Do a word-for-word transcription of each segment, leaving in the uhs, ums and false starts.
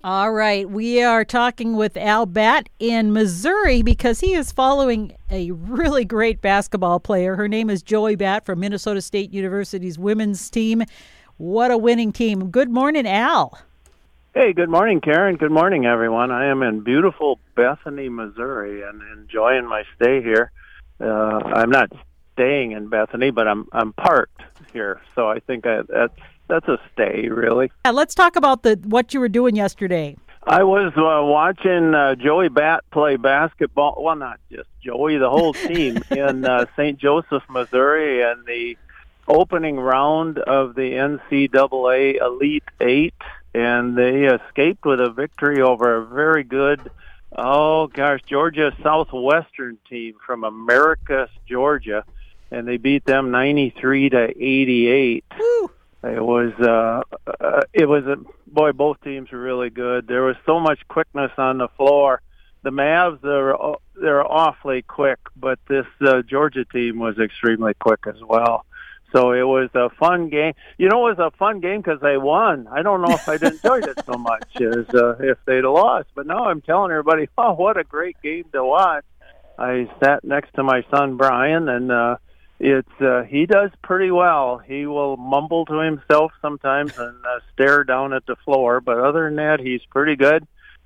All right, we are talking with Al Batt in Missouri because he is following a really great basketball player. Her name is Joey Batt from Minnesota State University's women's team. What a winning team. Good morning, Al. Hey, good morning, Karen. Good morning, everyone. I am in beautiful Bethany, Missouri, and enjoying my stay here. Uh, I'm not staying in Bethany, but I'm I'm parked here, so I think I, that's that's a stay, really. Yeah, let's talk about the what you were doing yesterday. I was uh, watching uh, Joey Batt play basketball. Well, not just Joey, the whole team in uh, Saint Joseph, Missouri, and the opening round of the N C double A Elite Eight, and they escaped with a victory over a very good, oh gosh, Georgia Southwestern team from Americus, Georgia, and they beat them ninety-three to eighty-eight. Woo. It was, uh, uh, it was a boy. Both teams were really good. There was so much quickness on the floor. The Mavs, they're they're awfully quick, but this uh, Georgia team was extremely quick as well. So it was a fun game. You know, it was a fun game because they won. I don't know if I'd enjoyed it so much as uh, if they'd lost. But now I'm telling everybody, oh, what a great game to watch. I sat next to my son, Brian, and uh, it's uh, he does pretty well. He will mumble to himself sometimes and uh, stare down at the floor. But other than that, he's pretty good.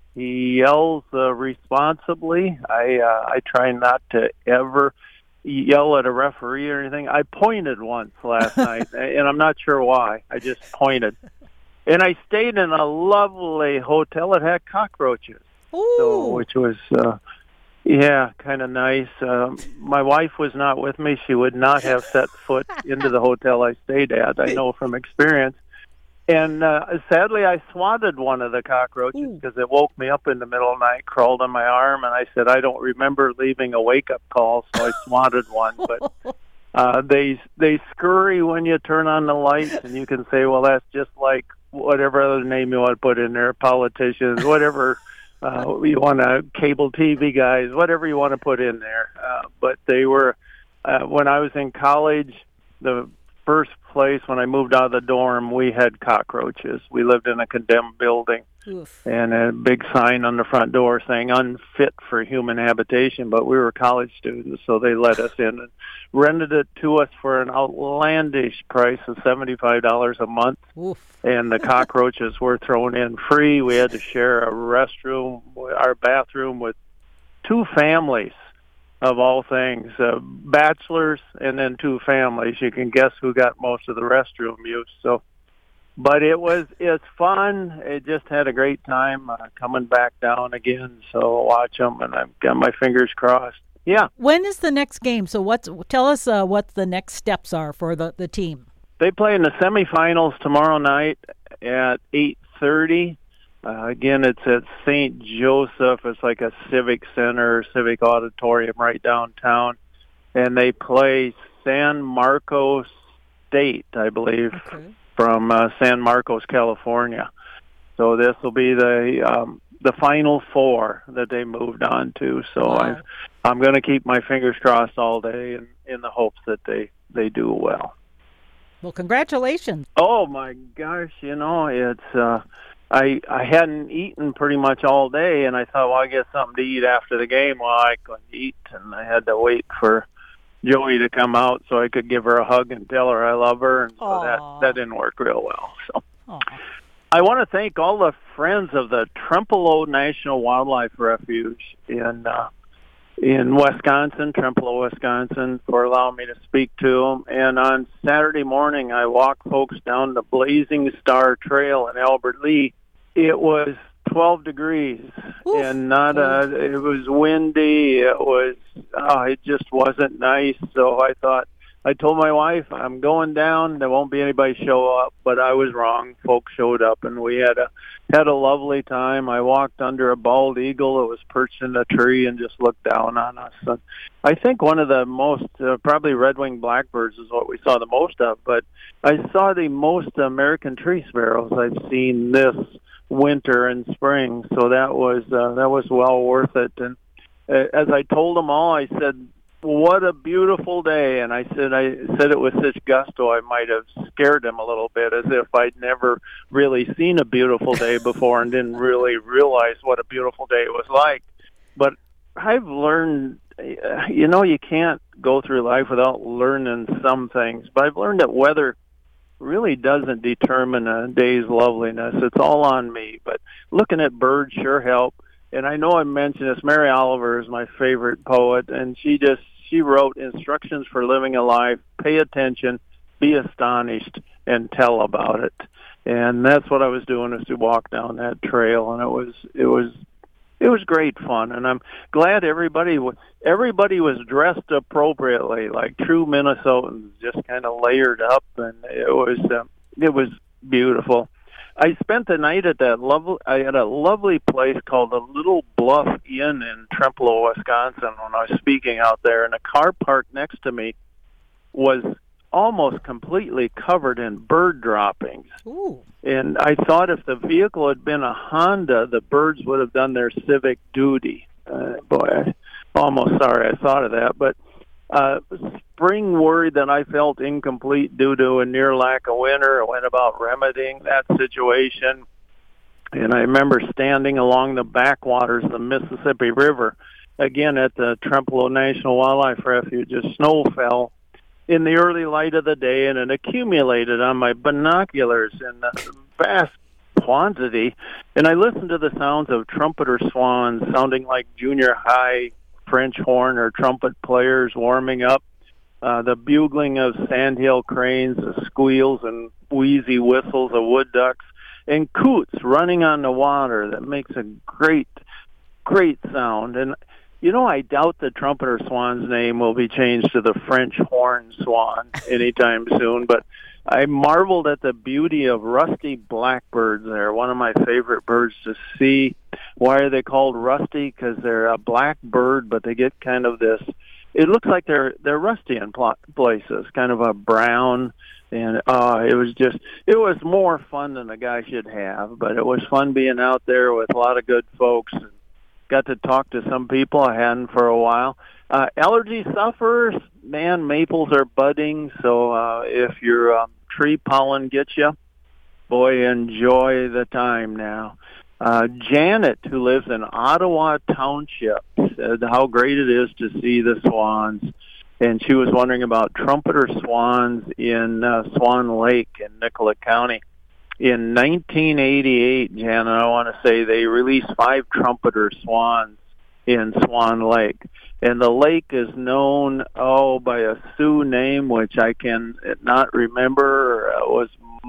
He yells uh, responsibly. I uh, I try not to ever yell at a referee or anything. I pointed once last night, and I'm not sure why. I just pointed. And I stayed in a lovely hotel that had cockroaches, so, which was, uh, yeah, kind of nice. Um, my wife was not with me. She would not have set foot into the hotel I stayed at, I know from experience. And uh, sadly, I swatted one of the cockroaches because it woke me up in the middle of the night, crawled on my arm, and I said, I don't remember leaving a wake-up call, so I swatted one. But uh, they they scurry when you turn on the lights, and you can say, well, that's just like whatever other name you want to put in there, politicians, whatever uh, you want to, cable T V guys, whatever you want to put in there. Uh, but they were, uh, when I was in college, the first place when I moved out of the dorm, we had cockroaches. We lived in a condemned building. Oof. And a big sign on the front door saying unfit for human habitation, but we were college students, so they let us in and rented it to us for an outlandish price of seventy-five dollars a month. Oof. And the cockroaches were thrown in free. We had to share a restroom, our bathroom, with two families. Of all things, uh, bachelors and then two families. You can guess who got most of the restroom use. So, but it was it's fun. It just had a great time uh, coming back down again. So watch them, and I've got my fingers crossed. Yeah. When is the next game? So what's tell us uh, what the next steps are for the, the team. They play in the semifinals tomorrow night at eight thirty. Uh, again, it's at Saint Joseph. It's like a civic center, civic auditorium right downtown. And they play San Marcos State, I believe, okay. from uh, San Marcos, California. So this will be the um, the Final Four that they moved on to. So wow. I've, I'm going to keep my fingers crossed all day in, in the hopes that they, they do well. Well, congratulations. Oh, my gosh. You know, it's... Uh, I I hadn't eaten pretty much all day, and I thought, well, I get something to eat after the game. Well, I couldn't eat, and I had to wait for Joey to come out so I could give her a hug and tell her I love her, and so Aww. that that didn't work real well. So Aww. I want to thank all the friends of the Trempealeau National Wildlife Refuge in uh, in Wisconsin, Trempealeau, Wisconsin, for allowing me to speak to them. And on Saturday morning, I walked folks down the Blazing Star Trail in Albert Lea. It was twelve degrees, Oof. and not a, it was windy. It was, oh, it just wasn't nice. So I thought, I told my wife, I'm going down. There won't be anybody show up, but I was wrong. Folks showed up, and we had a had a lovely time. I walked under a bald eagle that was perched in a tree and just looked down on us. And I think one of the most, uh, probably red-winged blackbirds is what we saw the most of, but I saw the most American tree sparrows I've seen this winter and spring, so that was uh, that was well worth it. And uh, as I told them all, I said, what a beautiful day. And I said, I said it with such gusto, I might have scared him a little bit, as if I'd never really seen a beautiful day before and didn't really realize what a beautiful day it was like. But I've learned, you know, you can't go through life without learning some things. But I've learned that weather really doesn't determine a day's loveliness. It's all on me. But looking at birds sure help. And I know I mentioned this. Mary Oliver is my favorite poet, and she just she wrote instructions for living a life. Pay attention, be astonished, and tell about it. And that's what I was doing, is to walk down that trail, and it was it was it was great fun. And I'm glad everybody was everybody was dressed appropriately, like true Minnesotans, just kind of layered up, and it was uh, it was beautiful. I spent the night at that lovely, I had a lovely place called the Little Bluff Inn in Trempealeau, Wisconsin, when I was speaking out there, and a car parked next to me was almost completely covered in bird droppings. Ooh. And I thought if the vehicle had been a Honda, the birds would have done their civic duty. Uh, boy, I'm almost sorry I thought of that, but Uh, spring worried that I felt incomplete due to a near lack of winter. I went about remedying that situation. And I remember standing along the backwaters of the Mississippi River, again at the Trempealeau National Wildlife Refuge. As snow fell in the early light of the day, and it accumulated on my binoculars in a vast quantity. And I listened to the sounds of trumpeter swans sounding like junior high French horn or trumpet players warming up, uh, the bugling of sandhill cranes, the squeals and wheezy whistles of wood ducks, and coots running on the water that makes a great, great sound. And, you know, I doubt the trumpeter swan's name will be changed to the French horn swan anytime soon, but I marveled at the beauty of rusty blackbirds there, one of my favorite birds to see. Why are they called rusty? Because they're a black bird, but they get kind of this, it looks like they're they're rusty in places, kind of a brown. And uh, it was just, it was more fun than a guy should have, but it was fun being out there with a lot of good folks. And got to talk to some people I hadn't for a while. Uh, allergy sufferers, man, maples are budding, so uh, if your uh, tree pollen gets you, boy, enjoy the time now. Uh, Janet, who lives in Ottawa Township, said how great it is to see the swans, and she was wondering about trumpeter swans in uh, Swan Lake in Nicollet County. In nineteen eighty-eight, Janet, I want to say they released five trumpeter swans in Swan Lake. And the lake is known, oh, by a Sioux name, which I can not remember. It was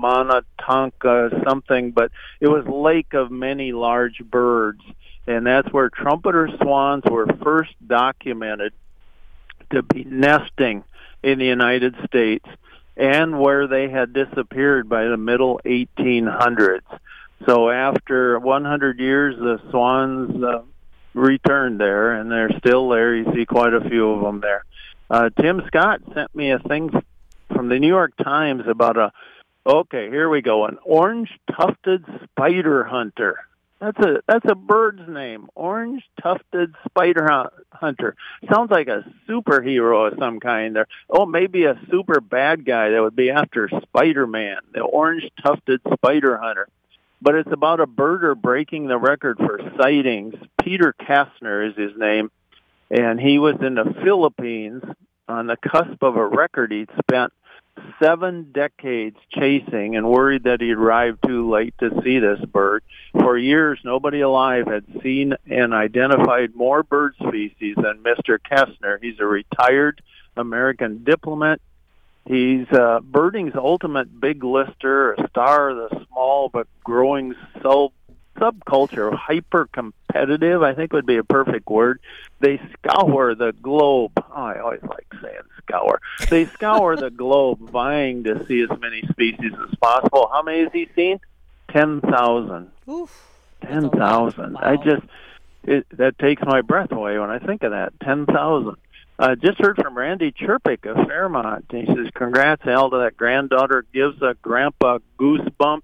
Monotonka something, but it was Lake of Many Large Birds. And that's where trumpeter swans were first documented to be nesting in the United States, and where they had disappeared by the middle eighteen hundreds. So after one hundred years, the swans uh, returned there, and they're still there. You see quite a few of them there. Uh, Tim Scott sent me a thing from the New York Times about a, okay, here we go, an orange-tufted spider hunter. That's a that's a bird's name, orange-tufted spider hunter. Sounds like a superhero of some kind there. Oh, maybe a super bad guy that would be after Spider-Man, the orange-tufted spider hunter. But it's about a birder breaking the record for sightings. Peter Kastner is his name, and he was in the Philippines on the cusp of a record he'd spent seven decades chasing, and worried that he'd arrived too late to see this bird. For years, nobody alive had seen and identified more bird species than Mister Kastner. He's a retired American diplomat. He's uh, birding's ultimate big lister, a star of the small but growing sub subculture, hyper-competitive, I think would be a perfect word. They scour the globe. Oh, I always like saying scour. They scour the globe, vying to see as many species as possible. How many has he seen? ten thousand. ten thousand. Wow. I just, it, that takes my breath away when I think of that. ten thousand. I uh, just heard from Randy Chirpick of Fairmont. He says, congrats, Al, to that granddaughter. Gives a grandpa goosebumps.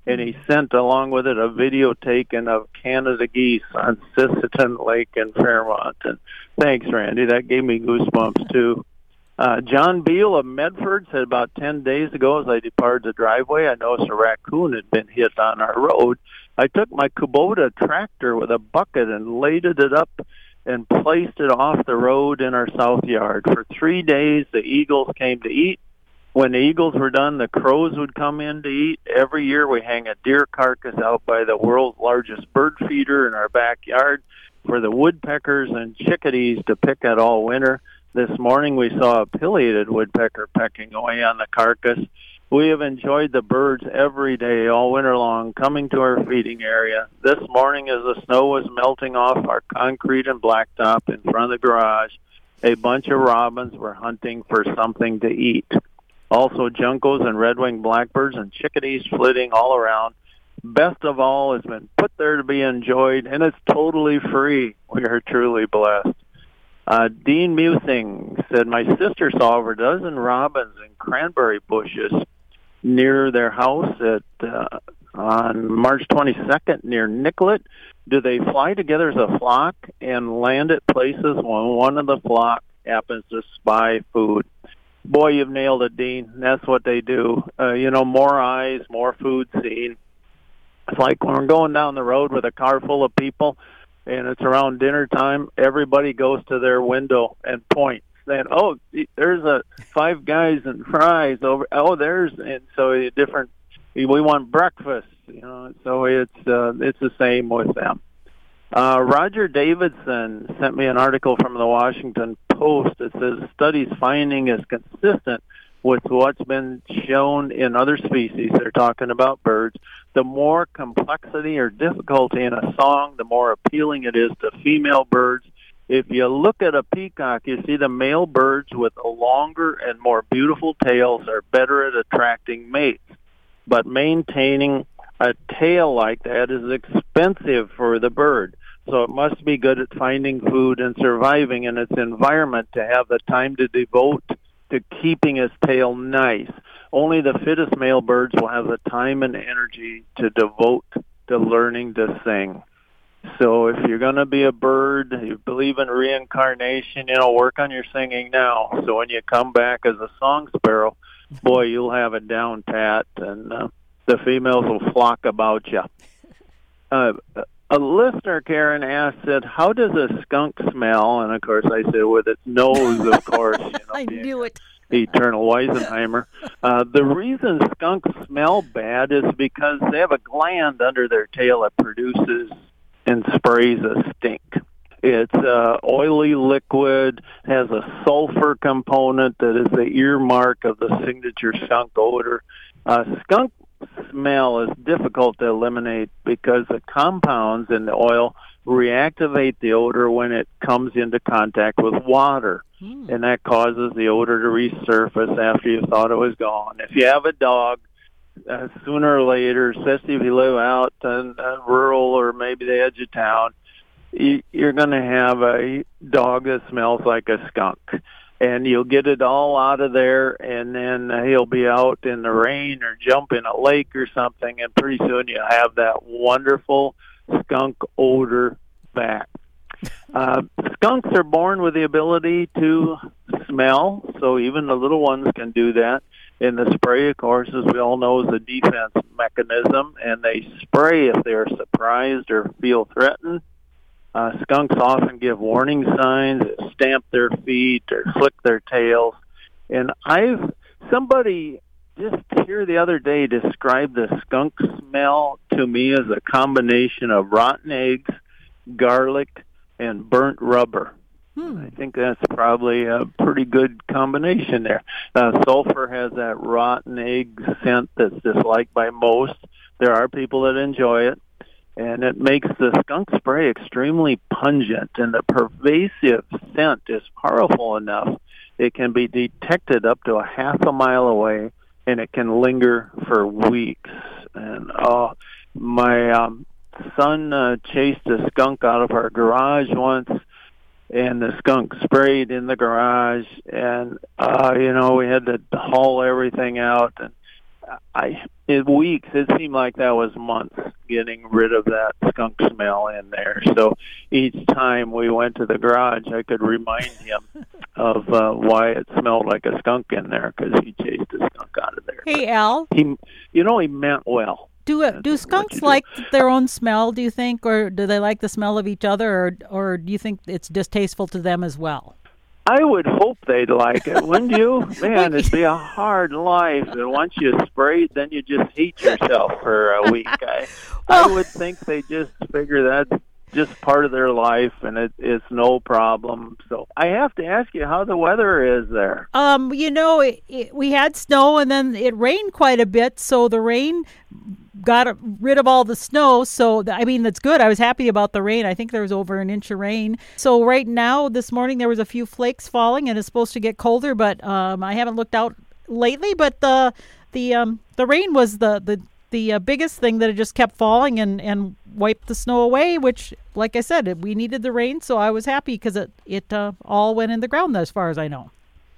and he sent along with it a video taken of Canada geese on Sisseton Lake in Fairmont. And thanks, Randy. That gave me goosebumps, too. Uh, John Beal of Medford said about ten days ago as I departed the driveway, I noticed a raccoon had been hit on our road. I took my Kubota tractor with a bucket and laded it up and placed it off the road in our south yard. For three days, the eagles came to eat. When the eagles were done, the crows would come in to eat. Every year we hang a deer carcass out by the world's largest bird feeder in our backyard for the woodpeckers and chickadees to pick at all winter. This morning we saw a pileated woodpecker pecking away on the carcass. We have enjoyed the birds every day all winter long coming to our feeding area. This morning as the snow was melting off our concrete and blacktop in front of the garage, a bunch of robins were hunting for something to eat. Also, juncos and red-winged blackbirds and chickadees flitting all around. Best of all has been put there to be enjoyed, and it's totally free. We are truly blessed. Uh, Dean Musing said, my sister saw over a dozen robins in cranberry bushes near their house at uh, on March twenty-second near Nicollet. Do they fly together as a flock and land at places when one of the flock happens to spy food? Boy, you've nailed it, Dean. That's what they do. Uh, you know, more eyes, more food seen. It's like when we're going down the road with a car full of people and it's around dinner time, everybody goes to their window and points. Saying, oh, there's a five guys and fries over. Oh, there's, and so a different, we want breakfast, you know, so it's, uh, it's the same with them. Uh, Roger Davidson sent me an article from the Washington Post that says studies finding is consistent with what's been shown in other species. They're talking about birds. The more complexity or difficulty in a song, the more appealing it is to female birds. If you look at a peacock, you see the male birds with the longer and more beautiful tails are better at attracting mates. But maintaining a tail like that is expensive for the bird. So it must be good at finding food and surviving in its environment to have the time to devote to keeping its tail nice. Only the fittest male birds will have the time and energy to devote to learning to sing. So if you're going to be a bird, you believe in reincarnation, you know, work on your singing now. So when you come back as a song sparrow, boy, you'll have it down pat, and uh, the females will flock about you. Uh, a listener, Karen, asked, said, how does a skunk smell? And, of course, I said, with its nose, of course. You know, I knew it. Eternal Weisenheimer. Uh, the reason skunks smell bad is because they have a gland under their tail that produces and sprays a stink. It's uh, oily liquid, has a sulfur component that is the earmark of the signature skunk odor. Uh, skunk smell is difficult to eliminate because the compounds in the oil reactivate the odor when it comes into contact with water, mm. and that causes the odor to resurface after you thought it was gone. If you have a dog, Uh, sooner or later, especially if you live out in uh, rural or maybe the edge of town, you, you're going to have a dog that smells like a skunk. And you'll get it all out of there, and then uh, he'll be out in the rain or jump in a lake or something, and pretty soon you'll have that wonderful skunk odor back. Uh, skunks are born with the ability to smell, so even the little ones can do that. And the spray, of course, as we all know, is a defense mechanism, and they spray if they're surprised or feel threatened. Uh, skunks often give warning signs, stamp their feet or flick their tails. And I've somebody just here the other day described the skunk smell to me as a combination of rotten eggs, garlic, and burnt rubber. Hmm. I think that's probably a pretty good combination there. Uh, sulfur has that rotten egg scent that's disliked by most. There are people that enjoy it, and it makes the skunk spray extremely pungent, and the pervasive scent is powerful enough. It can be detected up to a half a mile away, and it can linger for weeks. And oh, my um, son uh, chased a skunk out of our garage once, and the skunk sprayed in the garage, and, uh, you know, we had to haul everything out. And I, in weeks. It seemed like that was months getting rid of that skunk smell in there. So each time we went to the garage, I could remind him of uh, why it smelled like a skunk in there, because he chased a skunk out of there. Hey, Al. He, you know, he meant well. Do uh, do skunks like their own smell, do you think, or do they like the smell of each other, or or do you think it's distasteful to them as well? I would hope they'd like it, wouldn't you? Man, it'd be a hard life. And once you spray it, then you just heat yourself for a week. I, well, I would think they just figure that's just part of their life, and it, it's no problem. So I have to ask you how the weather is there. Um, you know, it, it, we had snow, and then it rained quite a bit, so the rain got rid of all the snow. So, I mean, that's good. I was happy about the rain. I think there was over an inch of rain. So right now, this morning, there was a few flakes falling, and it's supposed to get colder, but um, I haven't looked out lately. But the the um, the rain was the, the, the uh, biggest thing, that it just kept falling and, and wiped the snow away, which, like I said, we needed the rain, so I was happy because it, it uh, all went in the ground as far as I know.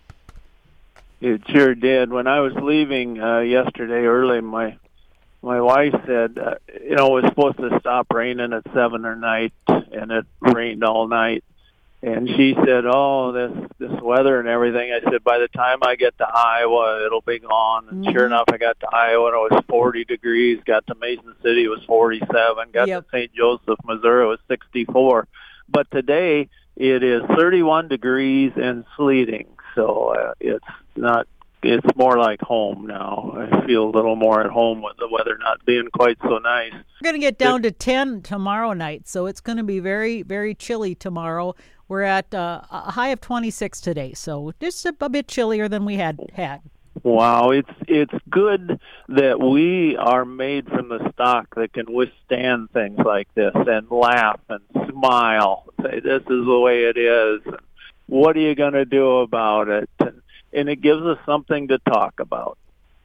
It sure did. When I was leaving uh, yesterday early, my My wife said, uh, you know, it was supposed to stop raining at seven at night, and it rained all night. And she said, oh, this this weather and everything. I said, by the time I get to Iowa, it'll be gone. And mm-hmm. Sure enough, I got to Iowa, and it was forty degrees. Got to Mason City, it was forty-seven. Got yep. to Saint Joseph, Missouri, it was sixty-four. But today, it is thirty-one degrees and sleeting. So uh, it's not. It's more like home now. I feel a little more at home with the weather not being quite so nice. We're going to get down to ten tomorrow night, so it's going to be very, very chilly tomorrow. We're at uh, a high of twenty-six today, so just a, a bit chillier than we had had. Wow, it's it's good that we are made from the stock that can withstand things like this and laugh and smile. Say, this is the way it is. What are you going to do about it? And, and it gives us something to talk about.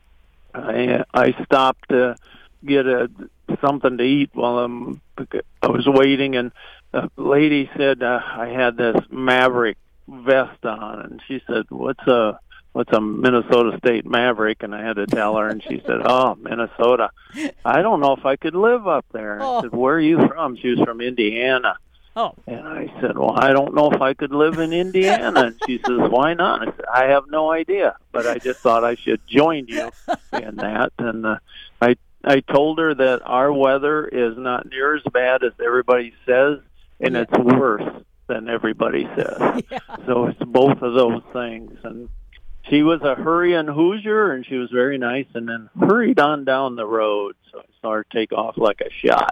I, I stopped to get a something to eat while I'm, I was waiting, and a lady said uh, I had this Maverick vest on, and she said, "What's a what's a Minnesota State Maverick?" And I had to tell her, and she said, "Oh, Minnesota. I don't know if I could live up there." Oh. I said, "Where are you from?" She was from Indiana. Oh. And I said, well, I don't know if I could live in Indiana. And she says, why not? I said, I have no idea, but I just thought I should join you in that. And uh, I I told her that our weather is not near as bad as everybody says, and yeah. it's worse than everybody says. Yeah. So it's both of those things. And she was a hurrying Hoosier, and she was very nice, and then hurried on down the road. So I saw her take off like a shot.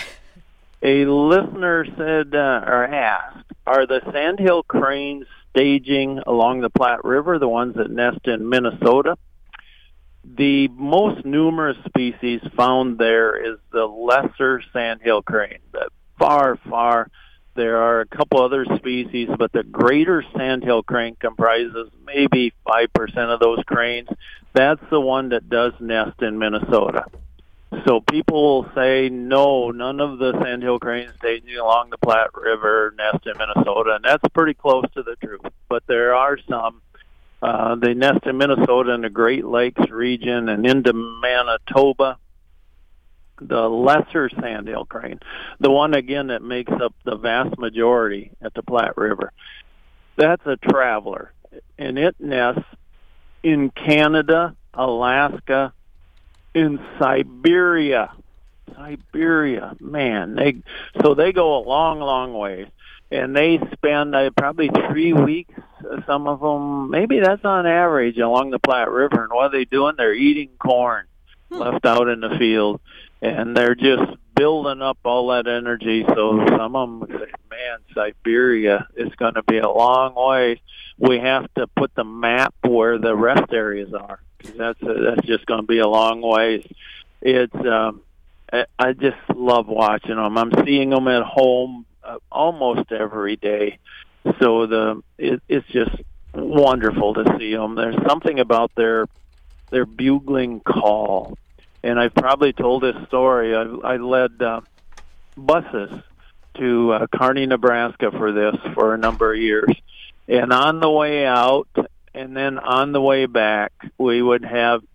A listener said, uh, or asked, are the sandhill cranes staging along the Platte River, the ones that nest in Minnesota? The most numerous species found there is the lesser sandhill crane. But far, far, there are a couple other species, but the greater sandhill crane comprises maybe five percent of those cranes. That's the one that does nest in Minnesota. So people will say, no, none of the sandhill cranes staging along the Platte River nest in Minnesota, and that's pretty close to the truth. But there are some. Uh, they nest in Minnesota in the Great Lakes region and into Manitoba. The lesser sandhill crane, the one, again, that makes up the vast majority at the Platte River, that's a traveler, and it nests in Canada, Alaska, in Siberia. Siberia, man. They so they go a long, long ways, and they spend uh, probably three weeks, uh, some of them, maybe that's on average, along the Platte River. And what are they doing? They're eating corn hmm. left out in the field, and they're just building up all that energy. So some of them say, man, Siberia is going to be a long way. We have to put the map where the rest areas are. That's a, that's just going to be a long ways. It's um, I, I just love watching them. I'm seeing them at home uh, almost every day. So the it, it's just wonderful to see them. There's something about their their bugling call, and I've probably told this story. I, I led uh, buses to uh, Kearney, Nebraska for this for a number of years, and on the way out. And then on the way back, we would have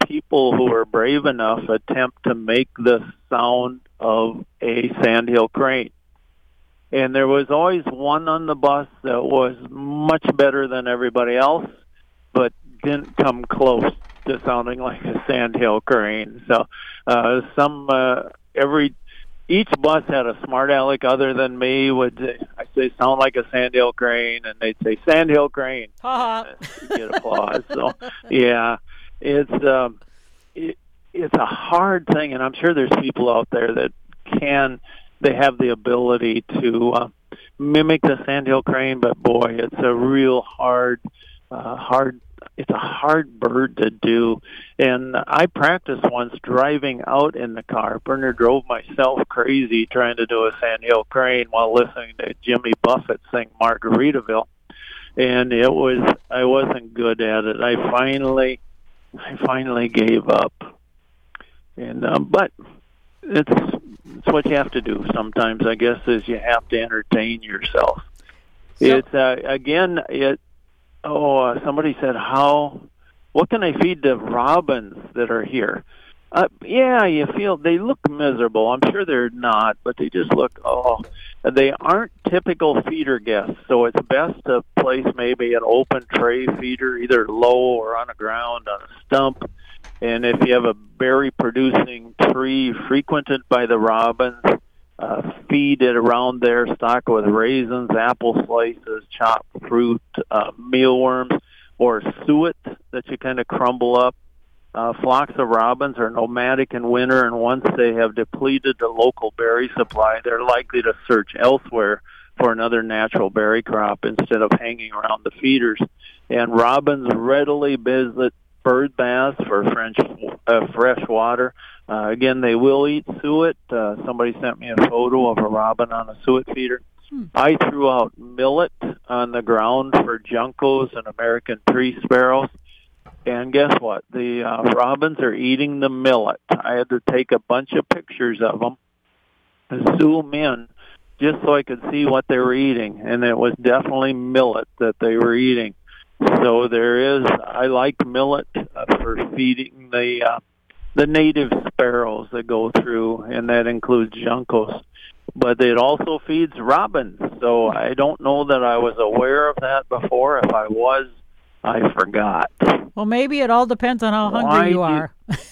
people who were brave enough attempt to make the sound of a sandhill crane. And there was always one on the bus that was much better than everybody else, but didn't come close to sounding like a sandhill crane. So uh, some uh, every each bus had a smart aleck other than me would I say sound like a sandhill crane, and they'd say sandhill crane. Ha uh, get applause. So yeah, it's um, it, it's a hard thing, and I'm sure there's people out there that can. They have the ability to uh, mimic the sandhill crane, but boy, it's a real hard, uh, hard. It's a hard bird to do. And I practiced once driving out in the car. Burner drove myself crazy trying to do a sandhill crane while listening to Jimmy Buffett sing Margaritaville, and it was I wasn't good at it. I finally, I finally gave up. And um, but it's. It's what you have to do sometimes, I guess, is you have to entertain yourself. So, it's, uh, again, it, oh, uh, somebody said, how, what can I feed the robins that are here? Uh, yeah, you feel, they look miserable. I'm sure they're not, but they just look, oh, they aren't typical feeder guests, so it's best to place maybe an open tray feeder, either low or on the ground on a stump. And if you have a berry-producing tree frequented by the robins, uh, feed it around there, stock it with raisins, apple slices, chopped fruit, uh, mealworms, or suet that you kind of crumble up. Uh, flocks of robins are nomadic in winter, and once they have depleted the local berry supply, they're likely to search elsewhere for another natural berry crop instead of hanging around the feeders. And robins readily visit bird baths for French, uh, fresh water. Uh, again, they will eat suet. Uh, somebody sent me a photo of a robin on a suet feeder. Hmm. I threw out millet on the ground for juncos and American tree sparrows. And guess what? The uh, robins are eating the millet. I had to take a bunch of pictures of them and zoom in just so I could see what they were eating. And it was definitely millet that they were eating. So there is, I like millet uh, for feeding the uh, the native sparrows that go through, and that includes juncos. But it also feeds robins. So I don't know that I was aware of that before. If I was, I forgot. Well, maybe it all depends on how hungry Why you are.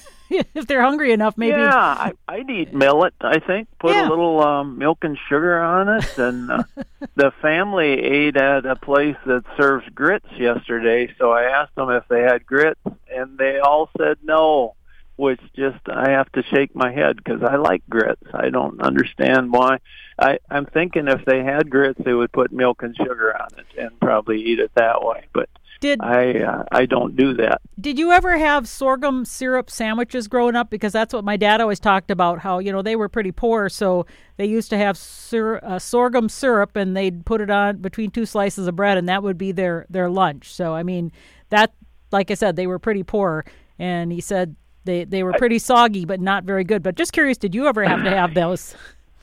If they're hungry enough, maybe. Yeah, I, I'd eat millet, I think. Put yeah. a little um, milk and sugar on it. And uh, the family ate at a place that serves grits yesterday, so I asked them if they had grits, and they all said no, which just, I have to shake my head because I like grits. I don't understand why. I, I'm thinking if they had grits, they would put milk and sugar on it and probably eat it that way. But Did, I uh, I don't do that. Did you ever have sorghum syrup sandwiches growing up? Because that's what my dad always talked about, how, you know, they were pretty poor, so they used to have sur- uh, sorghum syrup, and they'd put it on between two slices of bread, and that would be their, their lunch. So, I mean, that, like I said, they were pretty poor, and he said they, they were pretty soggy, but not very good. But just curious, did you ever have to have those?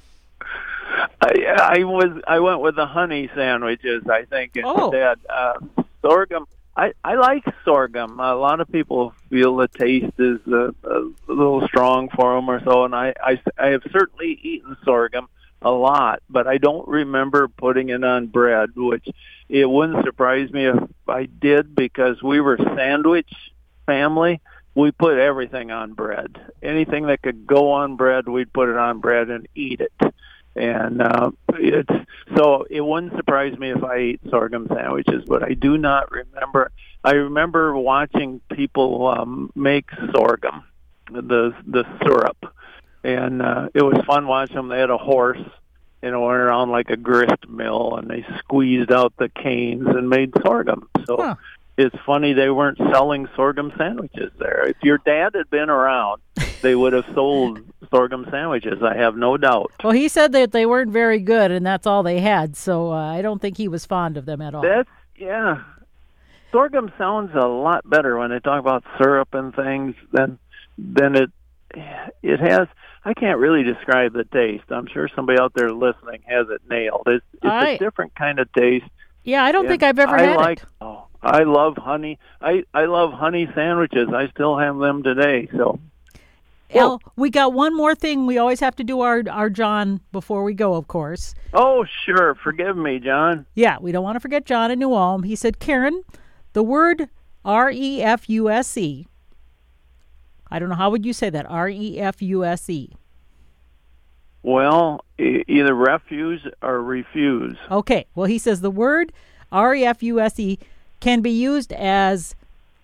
I, I was I went with the honey sandwiches, I think, instead. Oh. Uh, sorghum. I, I like sorghum. A lot of people feel the taste is a, a little strong for them or so, and I, I, I have certainly eaten sorghum a lot, but I don't remember putting it on bread, which it wouldn't surprise me if I did, because we were sandwich family. We put everything on bread. Anything that could go on bread, we'd put it on bread and eat it. And uh, it's so it wouldn't surprise me if I ate sorghum sandwiches, but I do not remember. I remember watching people um, make sorghum, the the syrup, and uh, it was fun watching them. They had a horse, you know, went around like a grist mill, and they squeezed out the canes and made sorghum. So huh. It's funny they weren't selling sorghum sandwiches there. If your dad had been around, they would have sold sorghum sandwiches, I have no doubt. Well, he said that they weren't very good, and that's all they had, so uh, I don't think he was fond of them at all. That's, yeah. Sorghum sounds a lot better when they talk about syrup and things than, than it, it has. I can't really describe the taste. I'm sure somebody out there listening has it nailed. It's, it's I, a different kind of taste. Yeah, I don't think I've ever I had like, it. Oh, I love honey. I, I love honey sandwiches. I still have them today. So, Al, we got one more thing. We always have to do our, our John before we go, of course. Oh, sure. Forgive me, John. Yeah, we don't want to forget John in New Ulm. He said, Karen, the word R E F U S E. I don't know, how would you say that? R E F U S E. Well, e- either refuse or refuse. Okay. Well, he says the word R E F U S E can be used as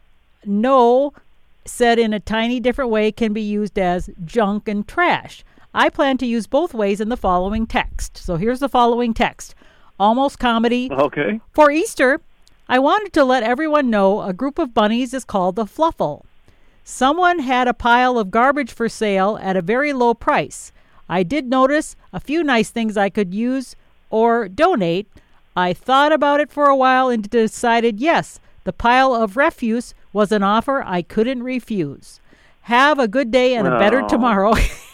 no, said in a tiny different way, can be used as junk and trash. I plan to use both ways in the following text. So here's the following text. Almost comedy. Okay. For Easter, I wanted to let everyone know a group of bunnies is called the Fluffle. Someone had a pile of garbage for sale at a very low price. I did notice a few nice things I could use or donate. I thought about it for a while and decided, yes, the pile of refuse was an offer I couldn't refuse. Have a good day and a better Oh. tomorrow.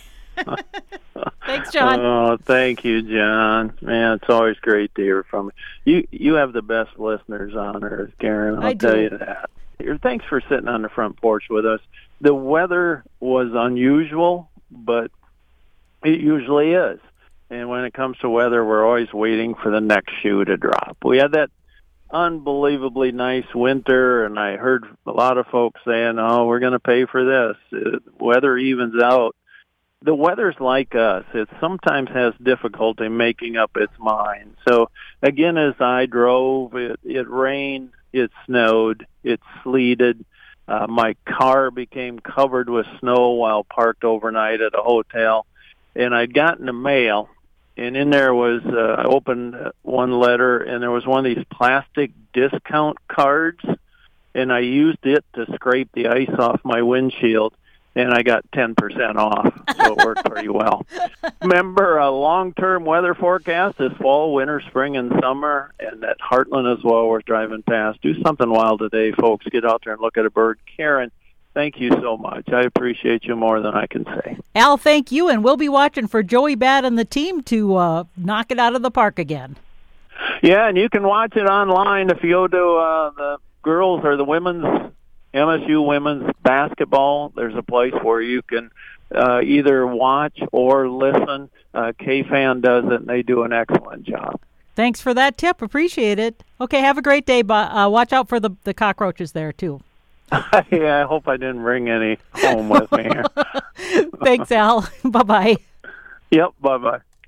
Thanks, John. Oh, thank you, John. Man, it's always great to hear from you. You you have the best listeners on earth, Karen. I'll I tell do. you that. Here, thanks for sitting on the front porch with us. The weather was unusual, but it usually is. And when it comes to weather, we're always waiting for the next shoe to drop. We had that unbelievably nice winter, and I heard a lot of folks saying, oh, we're going to pay for this. Uh, weather evens out. The weather's like us. It sometimes has difficulty making up its mind. So, again, as I drove, it, it rained, it snowed, it sleeted. Uh, my car became covered with snow while parked overnight at a hotel. And I'd gotten the mail, and in there was, uh, I opened one letter, and there was one of these plastic discount cards, and I used it to scrape the ice off my windshield, and I got ten percent off, so it worked pretty well. Remember, a long-term weather forecast is fall, winter, spring, and summer, and at Heartland as well, we're driving past. Do something wild today, folks. Get out there and look at a bird. Karen, thank you so much. I appreciate you more than I can say. Al, thank you, and we'll be watching for Joey Bat and the team to uh, knock it out of the park again. Yeah, and you can watch it online if you go to uh, the girls or the women's M S U women's basketball. There's a place where you can uh, either watch or listen. Uh, K-Fan does it, and they do an excellent job. Thanks for that tip. Appreciate it. Okay, have a great day, but uh, watch out for the, the cockroaches there, too. Yeah, I hope I didn't bring any home with me here. Thanks, Al. Bye-bye. Yep, bye-bye.